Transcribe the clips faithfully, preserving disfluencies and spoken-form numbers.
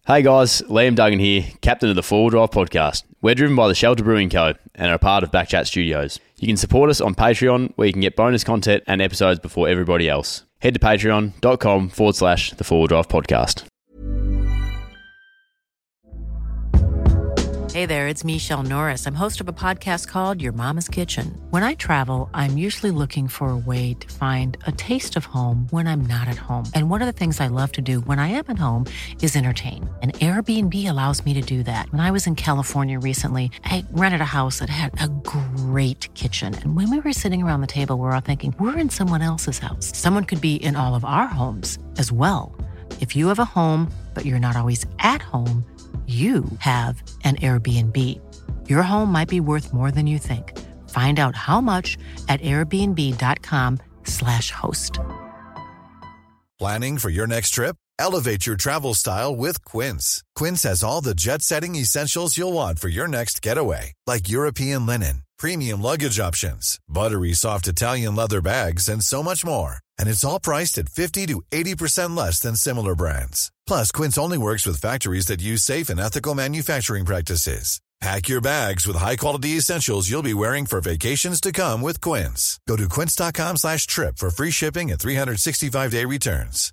Hey guys, Liam Duggan here, captain of the Four Wheel Drive podcast. We're driven by the Shelter Brewing Co. and are a part of Backchat Studios. You can support us on Patreon, where you can get bonus content and episodes before everybody else. Head to patreon.com forward slash the Four Wheel Drive podcast. Hey there, it's Michelle Norris. I'm host of a podcast called Your Mama's Kitchen. When I travel, I'm usually looking for a way to find a taste of home when I'm not at home. And one of the things I love to do when I am at home is entertain. And Airbnb allows me to do that. When I was in California recently, I rented a house that had a great kitchen. And when we were sitting around the table, we were all thinking, we're in someone else's house. Someone could be in all of our homes as well. If you have a home, but you're not always at home, you have an Airbnb. Your home might be worth more than you think. Find out how much at airbnb.com slash host. Planning for your next trip? Elevate your travel style with Quince. Quince has all the jet-setting essentials you'll want for your next getaway, like European linen, premium luggage options, buttery soft Italian leather bags, and so much more. And it's all priced at fifty to eighty percent less than similar brands. Plus, Quince only works with factories that use safe and ethical manufacturing practices. Pack your bags with high-quality essentials you'll be wearing for vacations to come with Quince. Go to quince.com slash trip for free shipping and three sixty-five day returns.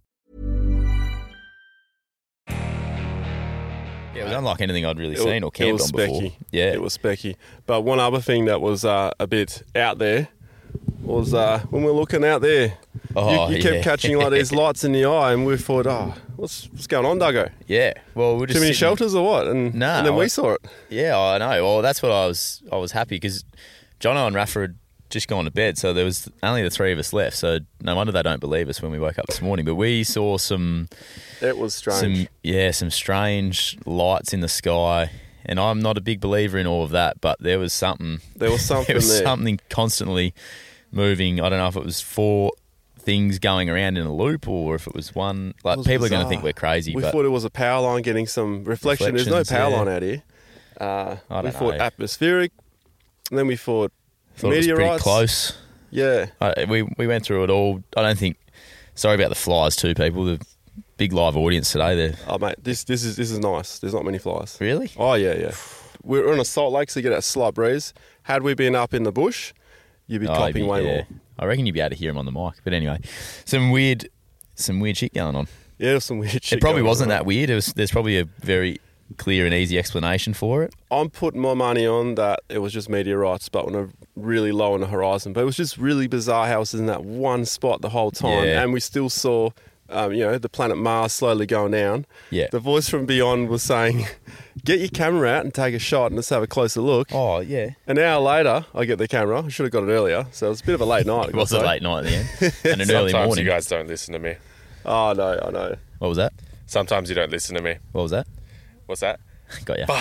Yeah, it was unlike anything I'd really It seen was- or camped it was on before. specky. Yeah, It was specky. But one other thing that was uh, a bit out there was uh, when we were looking out there, Oh, you, you kept yeah. catching like these lights in the eye, and we thought, oh, what's what's going on, Duggo? yeah. Well, we're just Too many sitting- shelters or what? And, No, and then we I- saw it. Yeah, I know. Well, that's what I was. I was happy because Jono and Rafa had just gone to bed, so there was only the three of us left. So no wonder they don't believe us when we woke up this morning. But we saw some, It was strange. some yeah, some strange lights in the sky. And I'm not a big believer in all of that, but there was something. There was something there was there. something constantly moving. I don't know if it was four things going around in a loop or if it was one. Like It was people are going to bizarre. think we're crazy. We but thought it was a power line getting some reflection. There's no Reflections, power yeah. line out here. Uh, I we don't thought know. atmospheric, and then we thought, thought it was pretty meteorites. close. Yeah. I, we we went through it all. I don't think. Sorry about the flies too, people. The big live audience today. They're Oh mate, this this is this is nice. There's not many flies. really. Oh yeah, yeah. We're on a salt lake, so you get that slight breeze. Had we been up in the bush, you'd be Oh, copping you'd be- way yeah. more. I reckon you'd be able to hear him on the mic. But anyway, some weird, some weird shit going on. Yeah, there's some weird shit. It probably going wasn't on. that weird. It was. There's probably a very clear and easy explanation for it. I'm putting my money on that it was just meteorites, but when a really low on the horizon. But it was just really bizarre how it was in that one spot the whole time, Yeah. and we still saw, um, you know, the planet Mars slowly going down. Yeah. The voice from beyond was saying, "Get your camera out and take a shot and let's have a closer look." Oh yeah. An hour later, I get the camera. I should have got it earlier, so it was a bit of a late night. It was a late night at the end and an early Sometimes morning. you guys don't listen to me. Oh no, I know. What was that? Sometimes you don't listen to me. What was that? What's that? Got you.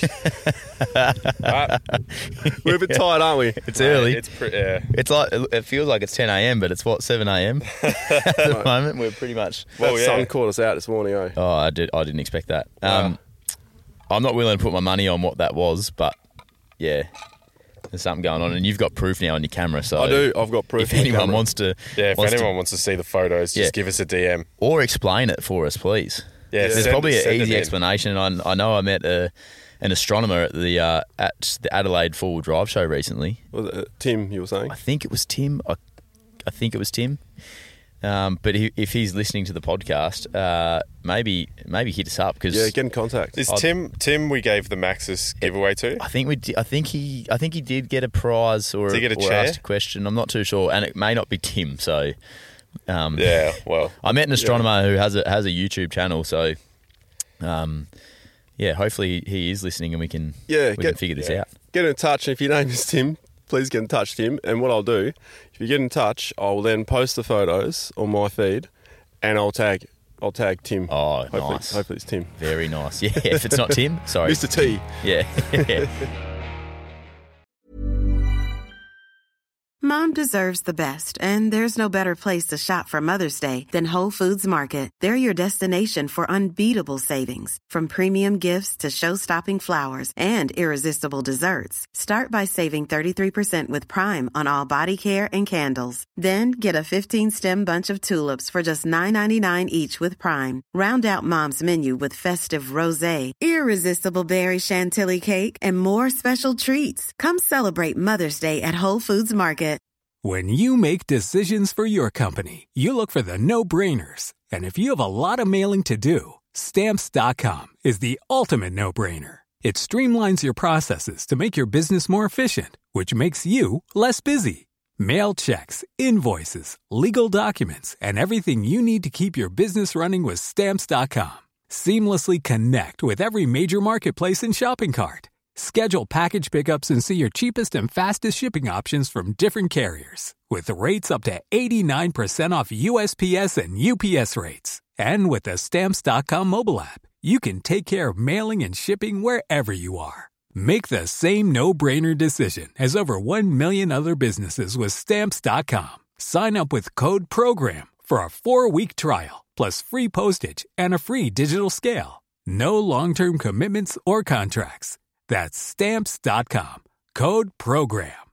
Right. We're a bit tired, aren't we? It's early. It's pretty. Yeah. It's like it feels like it's ten a.m. but it's what seven a.m. at the moment. We're pretty much. That Well, yeah. sun caught us out this morning, eh? Oh, I did. I didn't expect that. Um, I'm not willing to put my money on what that was, but yeah, there's something going on, and you've got proof now on your camera. So I do. I've got proof. If on the anyone camera. wants to, Yeah, if wants to- anyone wants to see the photos, just Yeah. give us a D M. or explain it for us, please. Yeah, There's send- probably an send it easy in. explanation. I, I know I met a, an astronomer at the uh, at the Adelaide Four Wheel Drive show recently. Was it, uh, Tim, you were saying? I think it was Tim. I, I think it was Tim. Um, but he, if he's listening to the podcast, uh, maybe maybe hit us up because Yeah, get in contact. Is I'd- Tim? Tim, we gave the Maxis giveaway to. I think we. Di- I think he. I think he did get a prize or, Did he get a or chair? asked a question. I'm not too sure, and it may not be Tim. So, um, Yeah. Well. I met an astronomer who has a has a YouTube channel. So, um, yeah, hopefully he is listening and we can Yeah, we get- can figure this yeah. out. Get in touch. If your name is Tim, please get in touch, Tim. And what I'll do, if you get in touch, I'll then post the photos on my feed, and I'll tag, I'll tag Tim. Oh, hopefully, nice. hopefully it's Tim. Very nice. Yeah, if it's not Tim, sorry. Mister T. Yeah. yeah. Mount deserves the best, and there's no better place to shop for Mother's Day than Whole Foods Market. They're your destination for unbeatable savings, from premium gifts to show-stopping flowers and irresistible desserts. Start by saving thirty-three percent with Prime on all body care and candles. Then get a fifteen-stem bunch of tulips for just nine ninety-nine each with Prime. Round out Mom's menu with festive rosé, irresistible berry chantilly cake, and more special treats. Come celebrate Mother's Day at Whole Foods Market. When you make decisions for your company, you look for the no-brainers. And if you have a lot of mailing to do, Stamps dot com is the ultimate no-brainer. It streamlines your processes to make your business more efficient, which makes you less busy. Mail checks, invoices, legal documents, and everything you need to keep your business running with Stamps dot com. Seamlessly connect with every major marketplace and shopping cart. Schedule package pickups and see your cheapest and fastest shipping options from different carriers, with rates up to eighty-nine percent off U S P S and U P S rates. And with the Stamps dot com mobile app, you can take care of mailing and shipping wherever you are. Make the same no-brainer decision as over one million other businesses with Stamps dot com. Sign up with code PROGRAM for a four-week trial, plus free postage and a free digital scale. No long-term commitments or contracts. That's Stamps dot com. Code PROGRAM.